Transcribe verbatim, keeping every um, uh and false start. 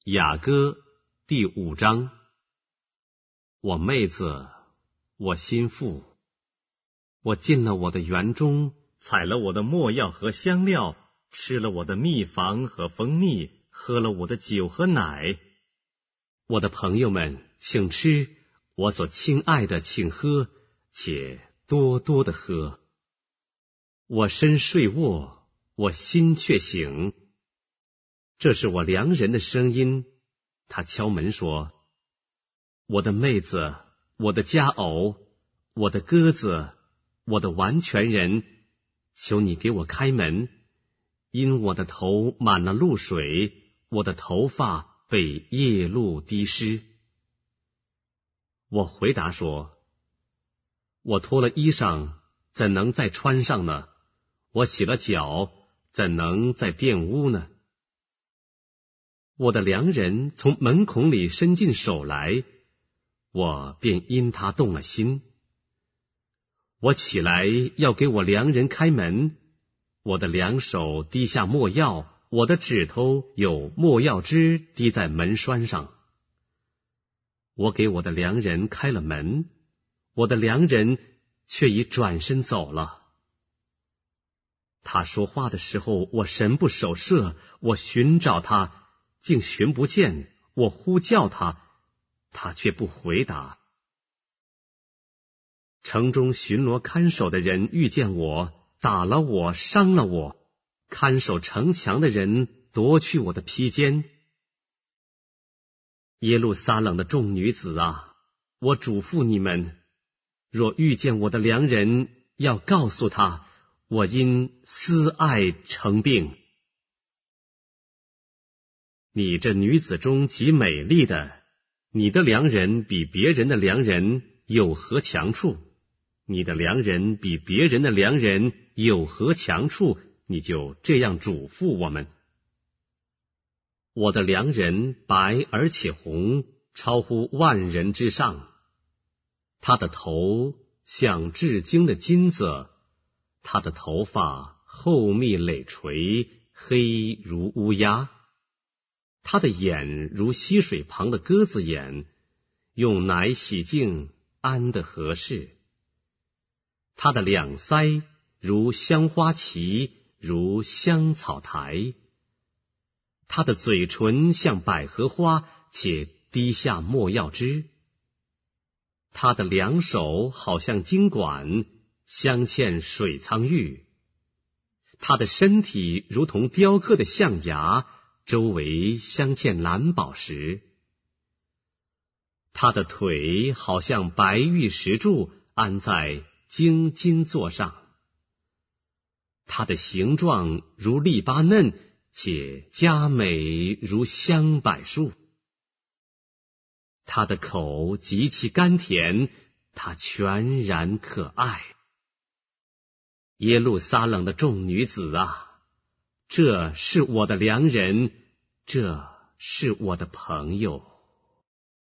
雅歌第五章。我妹子，我心腹，我进了我的园中，采了我的没药和香料，吃了我的蜜房和蜂蜜，喝了我的酒和奶。我的朋友们，请吃，我所亲爱的请喝，且多多的喝。我身睡卧，我心却醒。这是我良人的声音，他敲门说：我的妹子，我的佳偶，我的鸽子，我的完全人，求你给我开门，因我的头满了露水，我的头发被夜露滴湿。我回答说：我脱了衣裳，怎能再穿上呢？我洗了脚，怎能再玷污呢？我的良人从门孔里伸进手来，我便因他动了心。我起来要给我良人开门，我的两手滴下没药，我的指头有没药汁滴在门栓上。我给我的良人开了门，我的良人却已转身走了。他说话的时候，我神不守舍，我寻找他，竟寻不见，我呼叫他，他却不回答。城中巡逻看守的人遇见我，打了我，伤了我，看守城墙的人夺去我的披肩。耶路撒冷的众女子啊，我嘱咐你们，若遇见我的良人，要告诉他，我因思爱成病。你这女子中极美丽的，你的良人比别人的良人有何强处？你的良人比别人的良人有何强处？你就这样嘱咐我们。我的良人白而且红，超乎万人之上。他的头像至精的金子，他的头发厚密累垂，黑如乌鸦。他的眼如溪水旁的鸽子眼，用奶洗净，安得合适。他的两腮如香花旗，如香草台。他的嘴唇像百合花，且滴下没药汁。他的两手好像金管，镶嵌水苍玉。他的身体如同雕刻的象牙，周围镶嵌蓝宝石。他的腿好像白玉石柱，安在精金座上。他的形状如利巴嫩，且佳美如香柏树。他的口极其甘甜，他全然可爱。耶路撒冷的众女子啊，这是我的良人，这是我的朋友。